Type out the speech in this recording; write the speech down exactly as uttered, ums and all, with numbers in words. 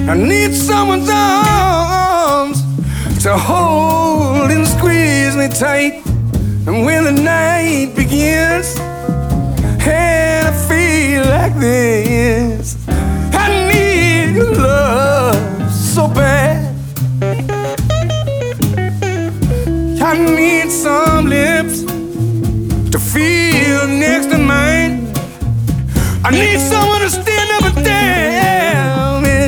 I need someone's arms to hold and squeeze me tight. And when the night begins and I feel like this, I need your love so bad. I need some lips to feel next to mine. I need someone